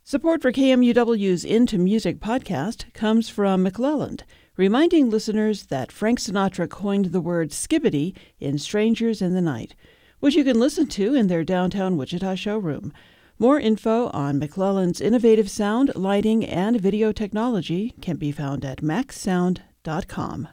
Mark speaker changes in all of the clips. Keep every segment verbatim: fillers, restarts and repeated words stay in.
Speaker 1: Support for K M U W's Into Music podcast comes from McClelland, reminding listeners that Frank Sinatra coined the word skibbity in Strangers in the Night, which you can listen to in their downtown Wichita showroom. More info on McClelland's innovative sound, lighting, and video technology can be found at max sound dot com.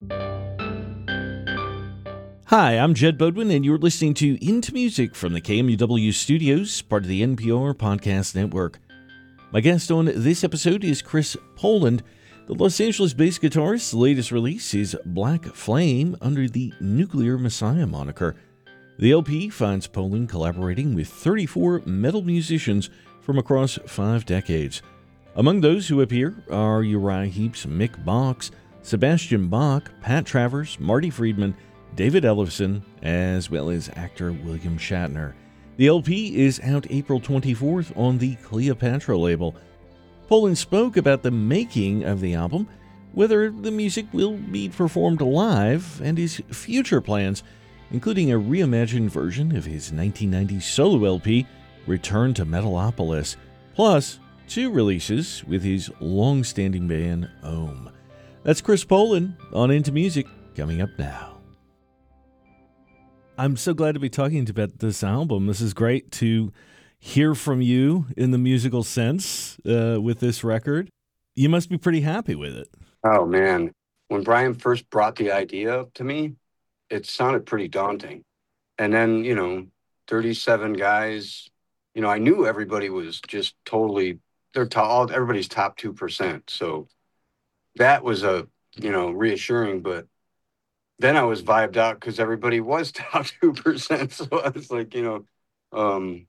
Speaker 2: Hi, I'm Jed Bodwin, and you're listening to Into Music from the K M U W studios, part of the N P R Podcast Network. My guest on this episode is Chris Poland, the Los Angeles-based guitarist. The latest release is Black Flame under the Nuclear Messiah moniker. The L P finds Poland collaborating with thirty-four metal musicians from across five decades. Among those who appear are Uriah Heep's Mick Box, Sebastian Bach, Pat Travers, Marty Friedman, David Ellefson, as well as actor William Shatner. The L P is out April twenty-fourth on the Cleopatra label. Poland spoke about the making of the album, whether the music will be performed live, and his future plans, including a reimagined version of his nineteen ninety solo L P, Return to Metalopolis, plus two releases with his long-standing band, Ohm. That's Chris Poland on Into Music, coming up now. I'm so glad to be talking about this album. This is great to hear from you in the musical sense uh, with this record. You must be pretty happy with it.
Speaker 3: Oh, man. When Brian first brought the idea to me, it sounded pretty daunting. And then, you know, thirty-seven guys, you know, I knew everybody was just totally, they're tall, everybody's top two percent. So that was a, you know, reassuring, but then I was vibed out because everybody was top two percent. So I was like, you know, um,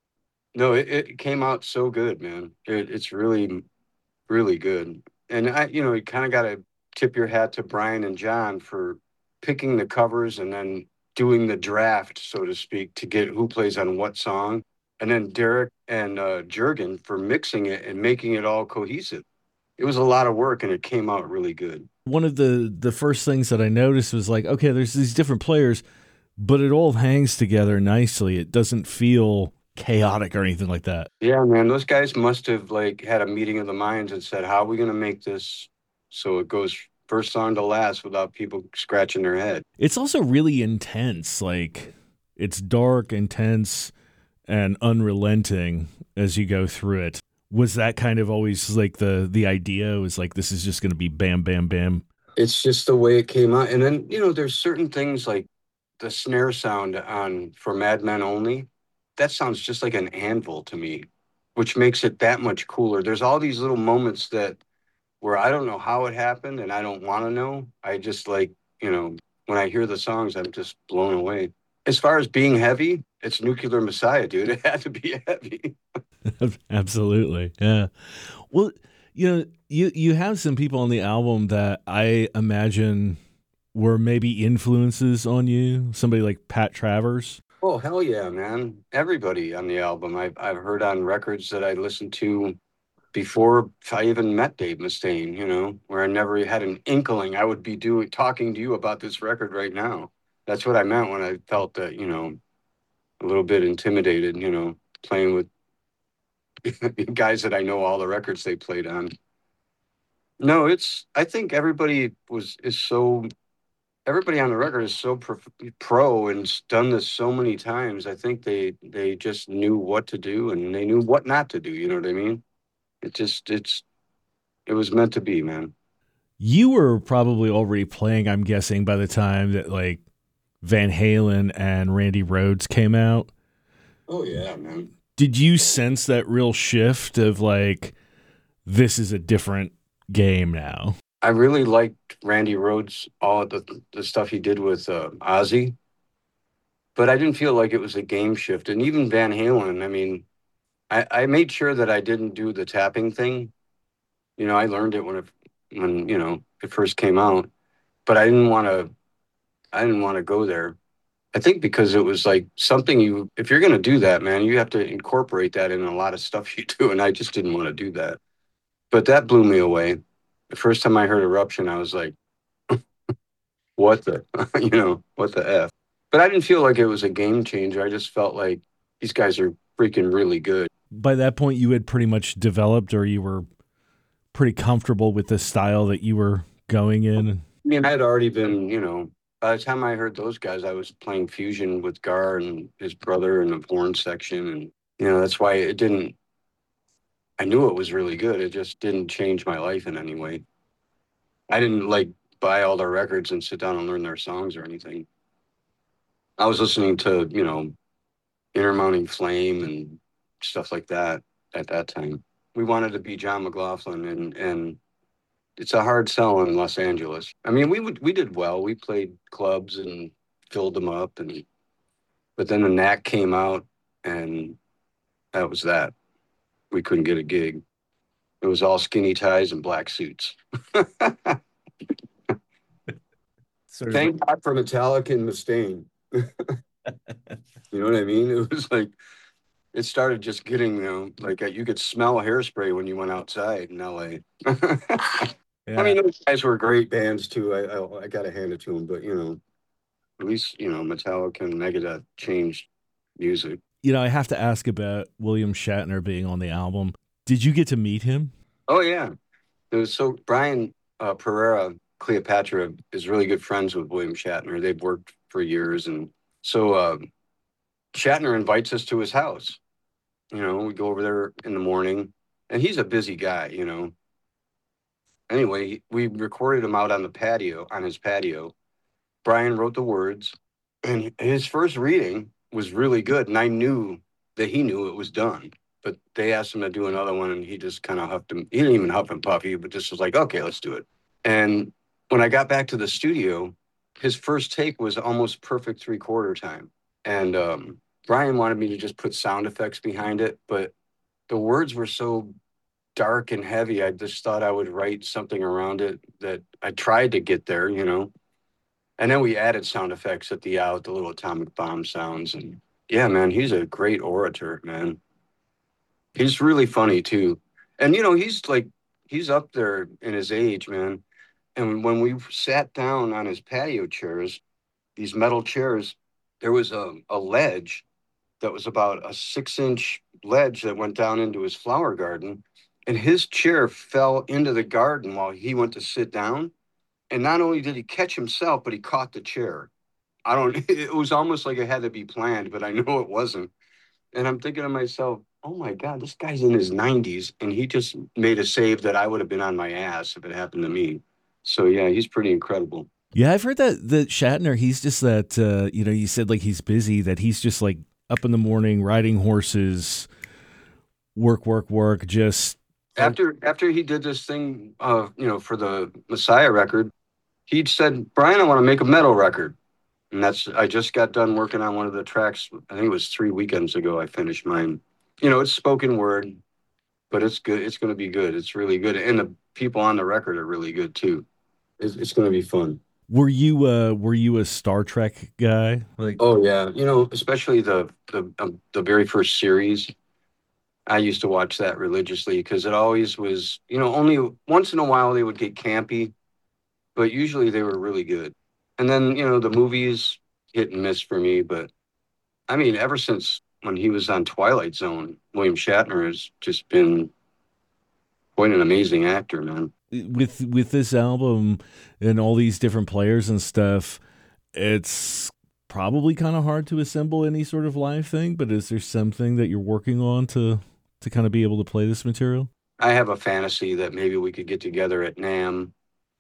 Speaker 3: no, it, it came out so good, man. It, it's really, really good. And, I, you know, you kind of got to tip your hat to Brian and John for picking the covers and then doing the draft, so to speak, to get who plays on what song. And then Derek and uh, Jurgen for mixing it and making it all cohesive. It was a lot of work, and it came out really good.
Speaker 2: One of the, the first things that I noticed was like, okay, there's these different players, but it all hangs together nicely. It doesn't feel chaotic or anything like that.
Speaker 3: Yeah, man, those guys must have like had a meeting of the minds and said, how are we going to make this so it goes first song to last without people scratching their head?
Speaker 2: It's also really intense. Like, it's dark, intense, and unrelenting as you go through it. Was that kind of always like the the idea? It was like, this is just going to be bam, bam, bam?
Speaker 3: It's just the way it came out. And then, you know, there's certain things like the snare sound on For Mad Men Only. That sounds just like an anvil to me, which makes it that much cooler. There's all these little moments that where I don't know how it happened and I don't want to know. I just like, you know, when I hear the songs, I'm just blown away. As far as being heavy, it's Nuclear Messiah, dude. It had to be heavy.
Speaker 2: Absolutely. Yeah. Well, you know, you, you have some people on the album that I imagine were maybe influences on you. Somebody like Pat Travers.
Speaker 3: Oh, hell yeah, man. Everybody on the album I've, I've heard on records that I listened to before I even met Dave Mustaine, you know, where I never had an inkling I would be doing talking to you about this record right now. That's what I meant when I felt that, you know, a little bit intimidated, you know, playing with guys that I know all the records they played on. No, it's, I think everybody was, is so, everybody on the record is so pro, pro and done this so many times. I think they, they just knew what to do and they knew what not to do. You know what I mean? It just, it's, it was meant to be, man.
Speaker 2: You were probably already playing, I'm guessing, by the time that like Van Halen and Randy Rhoads came out.
Speaker 3: Oh yeah, man.
Speaker 2: Did you sense that real shift of like, this is a different game now?
Speaker 3: I really liked Randy Rhoads, all the the stuff he did with uh, Ozzy, but I didn't feel like it was a game shift. And even Van Halen, I mean, I, I made sure that I didn't do the tapping thing. You know, I learned it when it, when, you know, it first came out, but I didn't want to, I didn't want to go there. I think because it was like something you, if you're going to do that, man, you have to incorporate that in a lot of stuff you do. And I just didn't want to do that. But that blew me away. The first time I heard Eruption, I was like, what the, you know, what the F? But I didn't feel like it was a game changer. I just felt like these guys are freaking really good.
Speaker 2: by that point you had pretty much developed, or you were pretty comfortable with the style that you were going in?
Speaker 3: I mean, I had already been, you know, by the time I heard those guys, I was playing fusion with Gar and his brother in the horn section. And, you know, that's why it didn't, I knew it was really good. It just didn't change my life in any way. I didn't like buy all their records and sit down and learn their songs or anything. I was listening to, you know, Intermounting Flame and stuff like that at that time. We wanted to be John McLaughlin, and, and it's a hard sell in Los Angeles. I mean, we would, we did well. We played clubs and filled them up, and but then the Knack came out, and that was that. We couldn't get a gig. It was all skinny ties and black suits. Sort of Thank like... God for Metallica and Mustaine. You know what I mean? It was like, it started just getting, you know, like uh, you could smell hairspray when you went outside in L A. Yeah. I mean, those guys were great bands too. I, I I got to hand it to them, but you know, at least you know Metallica and Megadeth changed music.
Speaker 2: You know, I have to ask about William Shatner being on the album. Did you get to meet him?
Speaker 3: Oh yeah, it was so Brian uh, Pereira, Cleopatra, is really good friends with William Shatner. They've worked for years, and so uh, Shatner invites us to his house. You know, we go over there in the morning, and he's a busy guy. You know. Anyway, we recorded him out on the patio, on his patio. Brian wrote the words, and his first reading was really good. And I knew that he knew it was done, but they asked him to do another one, and he just kind of huffed him. He didn't even huff and puff. He just was like, okay, let's do it. And when I got back to the studio, his first take was almost perfect three-quarter time. And um, Brian wanted me to just put sound effects behind it, but the words were so dark and heavy. I just thought I would write something around it that I tried to get there, you know. And then we added sound effects at the out, the little atomic bomb sounds. And yeah, man, he's a great orator, man. He's really funny too. And, you know, he's like, he's up there in his age, man. And when we sat down on his patio chairs, these metal chairs, there was a, a ledge that was about a six inch ledge that went down into his flower garden. And his chair fell into the garden while he went to sit down. And not only did he catch himself, but he caught the chair. I don't, it was almost like it had to be planned, but I know it wasn't. And I'm thinking to myself, oh my God, this guy's in his nineties. And he just made a save that I would have been on my ass if it happened to me. So yeah, he's pretty incredible.
Speaker 2: Yeah, I've heard that, that Shatner, he's just that, uh, you know, you said like he's busy, that he's just like up in the morning, riding horses, work, work, work, just...
Speaker 3: After after he did this thing, uh, you know, for the Messiah record, he said, Brian, I want to make a metal record. And that's, I just got done working on one of the tracks. I think it was three weekends ago I finished mine. You know, it's spoken word, but it's good. It's going to be good. It's really good. And the people on the record are really good too. It's, it's going to be fun.
Speaker 2: Were you uh were you a Star Trek guy?
Speaker 3: Like, oh yeah, you know, especially the the um, the very first series. I used to watch that religiously because it always was, you know, only once in a while they would get campy, but usually they were really good. And then, you know, the movies hit and miss for me. But I mean, ever since when he was on Twilight Zone, William Shatner has just been quite an amazing actor, man.
Speaker 2: With with this album and all these different players and stuff, it's probably kind of hard to assemble any sort of live thing. But is there something that you're working on to to kind of be able to play this material?
Speaker 3: I have a fantasy that maybe we could get together at NAMM,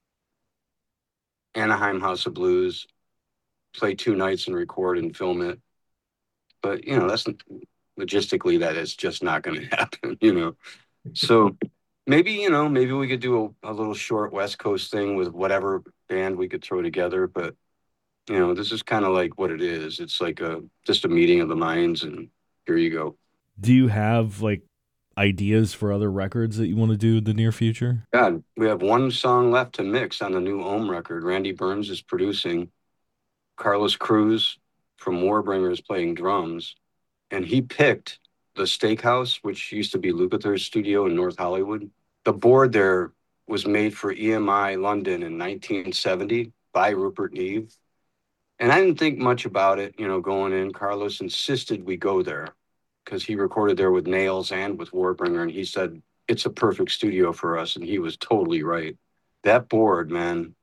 Speaker 3: Anaheim House of Blues, play two nights and record and film it. But, you know, that's logistically, that is just not going to happen, you know. So maybe, you know, maybe we could do a, a little short West Coast thing with whatever band we could throw together. But, you know, this is kind of like what it is. It's like a just a meeting of the minds, and here you go.
Speaker 2: Do you have, like, ideas for other records that you want to do in the near future?
Speaker 3: God, we have one song left to mix on the new Ohm record. Randy Burns is producing. Carlos Cruz from Warbringer is playing drums. And he picked the Steakhouse, which used to be Lukather's studio in North Hollywood. The board there was made for E M I London in nineteen seventy by Rupert Neve. And I didn't think much about it, you know, going in. Carlos insisted we go there. because he recorded there with Nails and with Warbringer, and he said it's a perfect studio for us, and he was totally right. That board, man,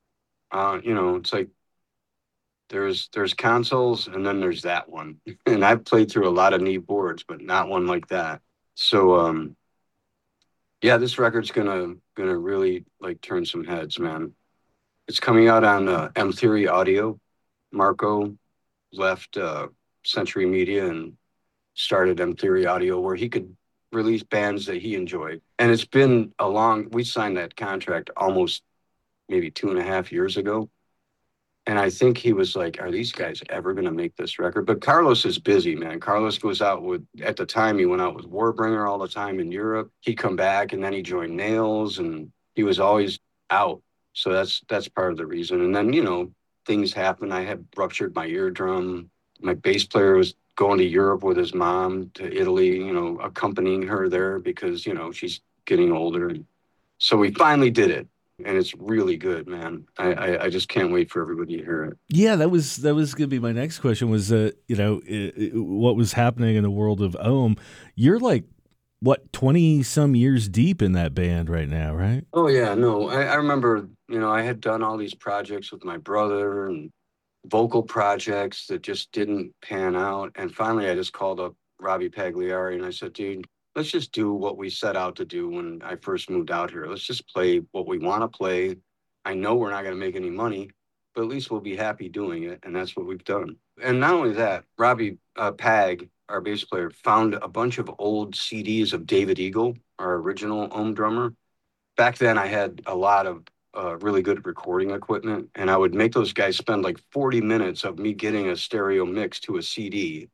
Speaker 3: uh, you know, it's like there's there's consoles, and then there's that one, and I've played through a lot of neat boards, but not one like that. So, um, yeah, this record's gonna gonna really like turn some heads, man. It's coming out on uh, M Theory Audio. Marco left uh, Century Media and started M Theory Audio, where he could release bands that he enjoyed. And it's been a long, we signed that contract almost maybe two and a half years ago. And I think he was like, are these guys ever going to make this record? But Carlos is busy, man. Carlos goes out with, at the time, he went out with Warbringer all the time in Europe. He'd come back, and then he joined Nails, and he was always out. So that's that's part of the reason. And then, you know, things happen. I had ruptured my eardrum. My bass player was going to Europe with his mom to Italy, you know, accompanying her there because, you know, she's getting older. So we finally did it. And it's really good, man. I, I, I just can't wait for everybody to hear it.
Speaker 2: Yeah, that was that was going to be my next question. Was uh, you know it, it, what was happening in the world of Ohm? You're like what twenty some years deep in that band right now, right?
Speaker 3: Oh yeah, no. I, I remember, you know, I had done all these projects with my brother and vocal projects that just didn't pan out. And finally, I just called up Robbie Pagliari and I said, dude, let's just do what we set out to do when I first moved out here. Let's just play what we want to play. I know we're not going to make any money, but at least we'll be happy doing it. And that's what we've done. And not only that, Robbie uh, Pag, our bass player, found a bunch of old C Ds of David Eagle, our original Ohm drummer. Back then, I had a lot of uh, really good recording equipment, and I would make those guys spend like forty minutes of me getting a stereo mix to a C D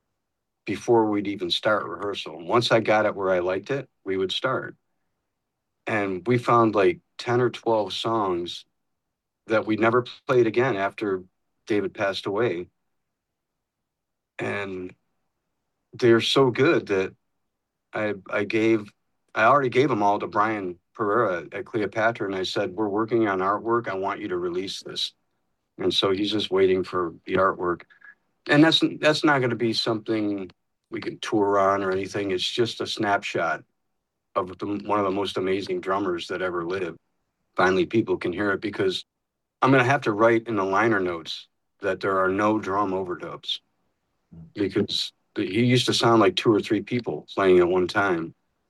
Speaker 3: before we'd even start rehearsal. Once I got it where I liked it, we would start. And we found like ten or twelve songs that we never played again after David passed away. And they're so good that I I gave, I already gave them all to Brian Pereira at Cleopatra. And I said, we're working on artwork. I want you to release this. And so he's just waiting for the artwork. And that's that's not going to be something we can tour on or anything. It's just a snapshot of the, one of the most amazing drummers that ever lived. Finally, people can hear it because I'm going to have to write in the liner notes that there are no drum overdubs because he used to sound like two or three people playing at one time.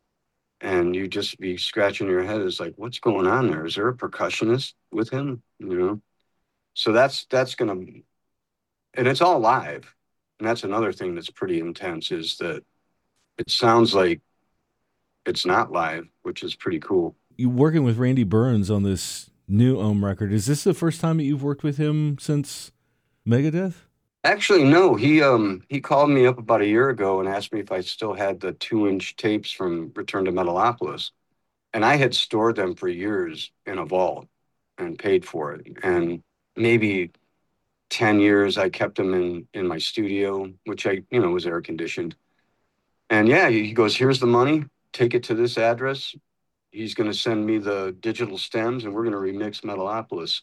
Speaker 3: And you just be scratching your head. It's like, what's going on there? Is there a percussionist with him? You know? So that's that's going to... And it's all live. And that's another thing that's pretty intense is that it sounds like it's not live, which is pretty cool.
Speaker 2: You working with Randy Burns on this new Ohm record. Is this the first time that you've worked with him since Megadeth?
Speaker 3: Actually, no. He um he called me up about a year ago and asked me if I still had the two-inch tapes from Return to Metalopolis. And I had stored them for years in a vault and paid for it. And maybe ten years I kept them in, in my studio, which I, you know, was air conditioned. And yeah, he goes, here's the money, take it to this address. He's going to send me the digital stems and we're going to remix Metalopolis.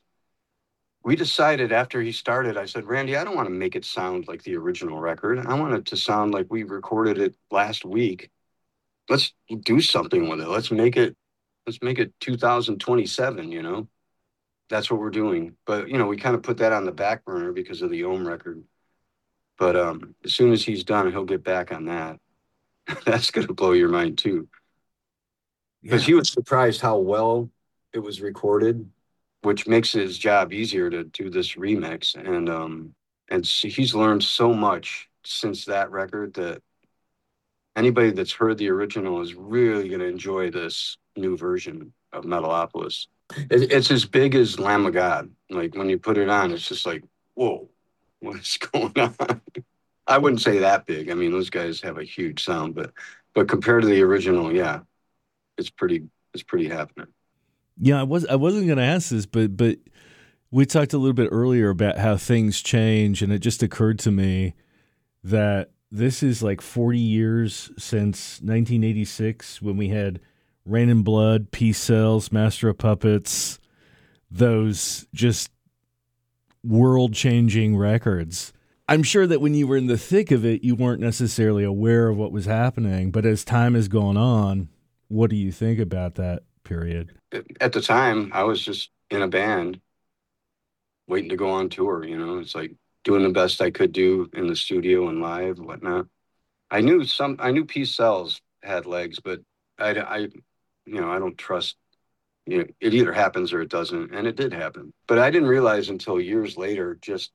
Speaker 3: We decided after he started, I said, Randy, I don't want to make it sound like the original record. I want it to sound like we recorded it last week. Let's do something with it. Let's make it, let's make it two thousand twenty-seven, you know? That's what we're doing. But, you know, we kind of put that on the back burner because of the Ohm record. But um, as soon as he's done, he'll get back on that. That's going to blow your mind, too. Because yeah. He was surprised how well it was recorded, which makes his job easier to do this remix. And, um, and so he's learned so much since that record that anybody that's heard the original is really going to enjoy this new version of Metalopolis. It's as big as Lamb of God. Like when you put it on, it's just like, whoa, what is going on? I wouldn't say that big. I mean, those guys have a huge sound, but but compared to the original, yeah, it's pretty it's pretty happening.
Speaker 2: Yeah, I was I wasn't going to ask this, but but we talked a little bit earlier about how things change, and it just occurred to me that this is like forty years since nineteen eighty-six when we had Rain and Blood, Peace Cells, Master of Puppets, those just world-changing records. I'm sure that when you were in the thick of it, you weren't necessarily aware of what was happening. But as time has gone on, what do you think about that period?
Speaker 3: At the time, I was just in a band waiting to go on tour. You know, it's like doing the best I could do in the studio and live and whatnot. I knew some, I knew Peace Sells had legs, but I, I, you know, I don't trust, you know, it either happens or it doesn't. And it did happen. But I didn't realize until years later just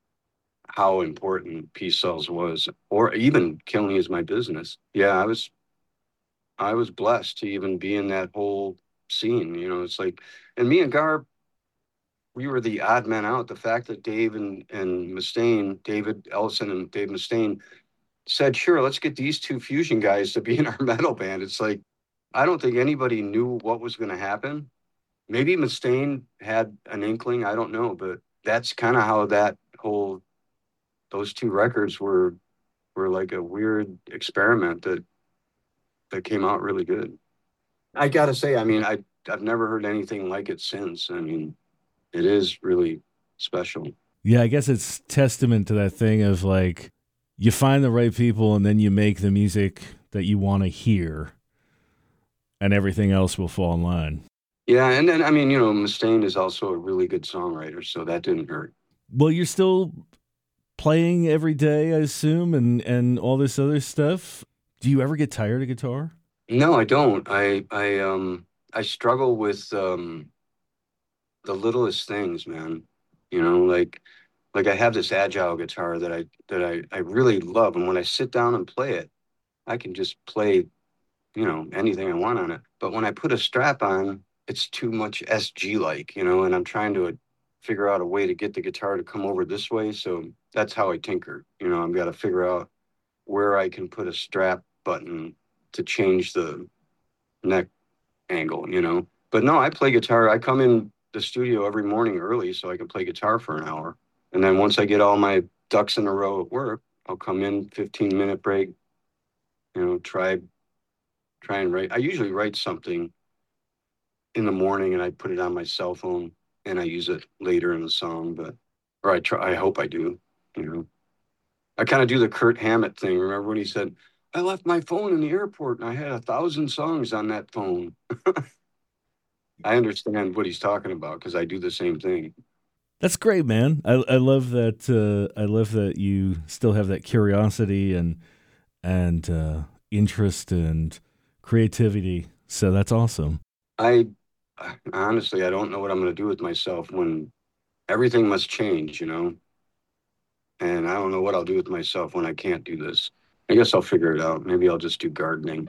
Speaker 3: how important Peace Sells was, or even Killing Is My Business. Yeah, I was, I was blessed to even be in that whole scene. You know, it's like, and me and Garb, we were the odd men out. The fact that Dave and, and Mustaine, David Ellison and Dave Mustaine said, sure, let's get these two fusion guys to be in our metal band. It's like, I don't think anybody knew what was going to happen. Maybe Mustaine had an inkling, I don't know, but that's kind of how that whole, those two records were, were like a weird experiment that, that came out really good. I got to say, I mean, I, I've never heard anything like it since. I mean, it is really special.
Speaker 2: Yeah, I guess it's testament to that thing of like, you find the right people and then you make the music that you want to hear and everything else will fall in line.
Speaker 3: Yeah, and then, I mean, you know, Mustaine is also a really good songwriter, so that didn't hurt.
Speaker 2: Well, you're still playing every day, I assume, and, and all this other stuff. Do you ever get tired of guitar?
Speaker 3: No, I don't. I, I, um, I struggle with, um, the littlest things, man. You know, like, like I have this Agile guitar that I, that I, I really love. And when I sit down and play it, I can just play, you know, anything I want on it. But when I put a strap on, it's too much S G like, you know, and I'm trying to figure out a way to get the guitar to come over this way. So that's how I tinker. You know, I've got to figure out where I can put a strap button to change the neck angle, you know. But no, I play guitar. I come in the studio every morning early so I can play guitar for an hour. And then once I get all my ducks in a row at work, I'll come in, fifteen minute break, you know, try, try and write. I usually write something in the morning and I put it on my cell phone and I use it later in the song, but, or I try, I hope I do, you know. I kind of do the Kurt Hammett thing. Remember when he said, I left my phone in the airport and I had a thousand songs on that phone. I understand what he's talking about because I do the same thing.
Speaker 2: That's great, man. I I love that. Uh, I love that you still have that curiosity and and uh, interest and creativity. So that's awesome.
Speaker 3: I honestly, I don't know what I'm going to do with myself when everything must change, you know. And I don't know what I'll do with myself when I can't do this. I guess I'll figure it out. Maybe I'll just do gardening.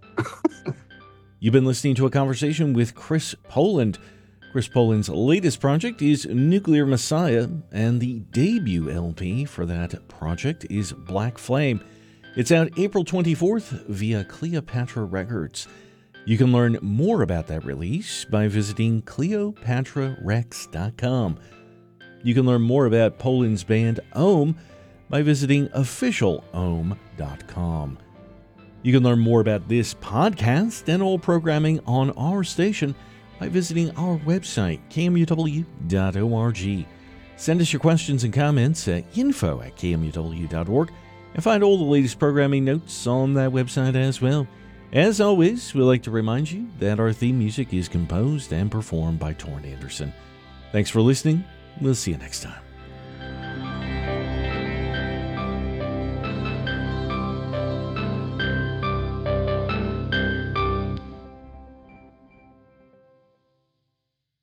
Speaker 2: You've been listening to a conversation with Chris Poland. Chris Poland's latest project is Nuclear Messiah, and the debut L P for that project is Black Flame. It's out April twenty-fourth via Cleopatra Records. You can learn more about that release by visiting cleopatra rex dot com. You can learn more about Poland's band Ohm by visiting official ohm dot com. You can learn more about this podcast and all programming on our station by visiting our website, k m u w dot org. Send us your questions and comments at info at k m u w dot org and find all the latest programming notes on that website as well. As always, we'd like to remind you that our theme music is composed and performed by Torrin Anderson. Thanks for listening. We'll see you next time.